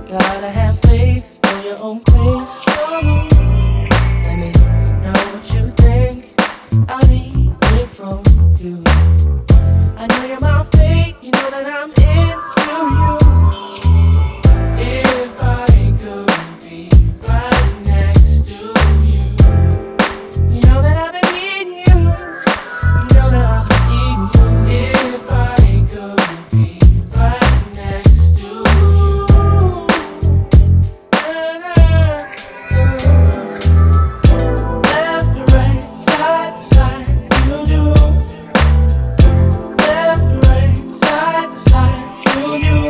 Gotta have faith for your own place. Oh, let me know what you think. I need it from you. I know you're my fate. You know that I'm into you. If I could be right next to you, you know that I've been needing you. You know that I've been needing you. If I could be right next to you. Left to right, side to side, you do. Left to right, side to side, you do.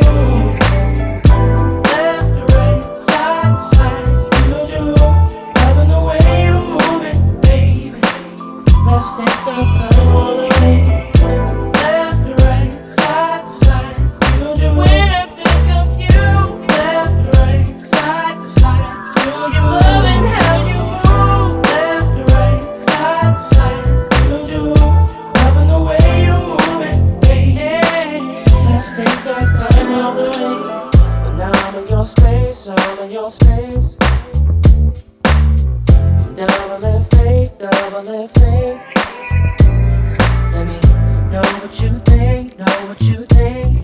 Left to right, side to side, you do. Loving the way you move it, baby. Let's take our time all the way. Left to right, side to side, you do. When I think of you, left to right, side to side, you do. Loving how you move, left to right, side to side, you do. Loving the way you move it, baby. Let's take our time all the way. But now I'm in your space, I'm in your space. Double in faith, double in faith. Let me know what you think, know what you think.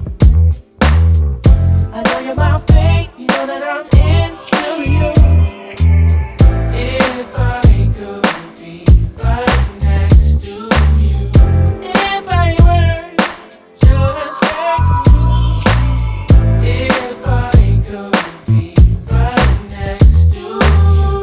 I know you're my fate, you know that I'm into you. If I could be right next to you. If I were just next to you. If I could be right next to you.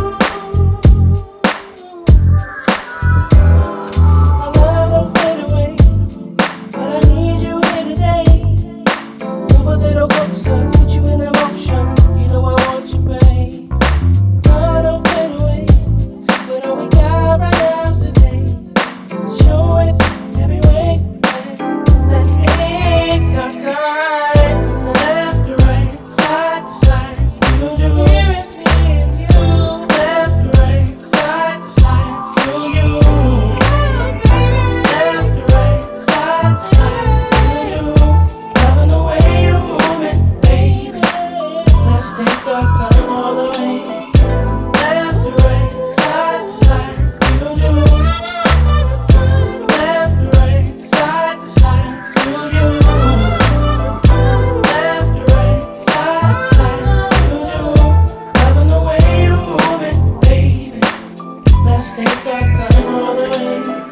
My love don't fade away, but I need you here today. Move a little closer, get you in emotion. You know I want you, babe. Love don't fade away, but all we got right now is today. Show it every way, babe. Let's take our time to left to right, side to side. You do. Here it's me and you. Left to right, side to side. You. Left to right, side to side. You. Loving the way you move it, baby. Let's take our time all the way. Left to right, side to side. You do. Left to right, side to side. You do. Left to right, side to side. You do. Loving the way you move it, baby. Let's take our time all the way.